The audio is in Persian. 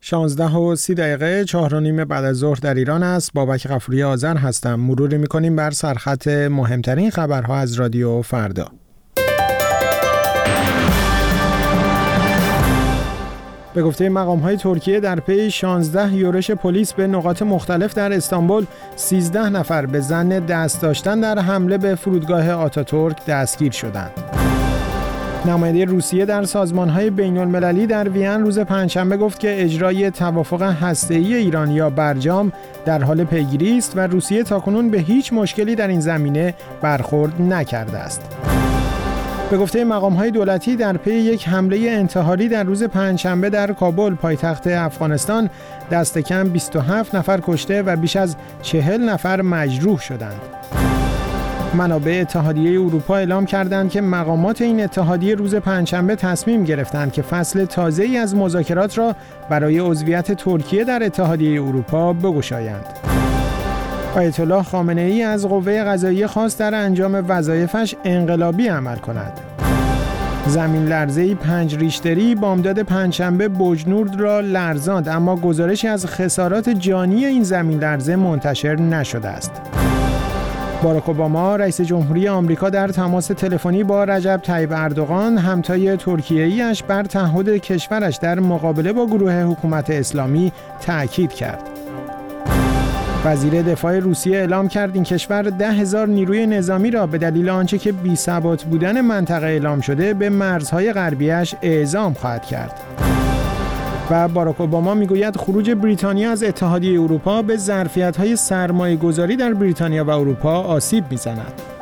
16:30 4:30 بعد از ظهر در ایران است. بابک غفوری آذر هستم. مروری می‌کنیم بر سرخط مهمترین خبرها از رادیو فردا. به گفته مقام‌های ترکیه در پی 16 یورش پلیس به نقاط مختلف در استانبول 13 نفر به ظن دست داشتن در حمله به فرودگاه آتاتورک دستگیر شدند. نماینده روسیه در سازمان‌های بین‌المللی در وین روز پنجشنبه گفت که اجرای توافق هسته‌ای ایران یا برجام در حال پیگیری است و روسیه تاکنون به هیچ مشکلی در این زمینه برخورد نکرده است. به گفته مقام‌های دولتی در پی یک حمله انتحاری در روز پنجشنبه در کابل پایتخت افغانستان دست کم 27 نفر کشته و بیش از 40 نفر مجروح شدند. منابع اتحادیه اروپا اعلام کردند که مقامات این اتحادیه روز پنجشنبه تصمیم گرفتند که فصل تازه‌ای از مذاکرات را برای عضویت ترکیه در اتحادیه اروپا بگشایند. آیت الله خامنه‌ای از قوه قضاییه خواست در انجام وظایفش انقلابی عمل کند. زمین لرزه‌ای 5 ریشتری بامداد پنجشنبه بوجنورد را لرزاند، اما گزارشی از خسارات جانی این زمین لرزه منتشر نشده است. باراک اوباما رئیس جمهوری آمریکا در تماس تلفنی با رجب طیب اردوغان همتای ترکیه‌ایش بر تعهد کشورش در مقابله با گروه حکومت اسلامی تأکید کرد. وزیر دفاع روسیه اعلام کرد این کشور 10,000 نیروی نظامی را به دلیل آنچه که بی‌ثبات بودن منطقه اعلام شده به مرزهای غربیش اعزام خواهد کرد. و باراک اوباما میگوید خروج بریتانیا از اتحادیه اروپا به ظرفیت‌های سرمایه‌گذاری در بریتانیا و اروپا آسیب می‌زند.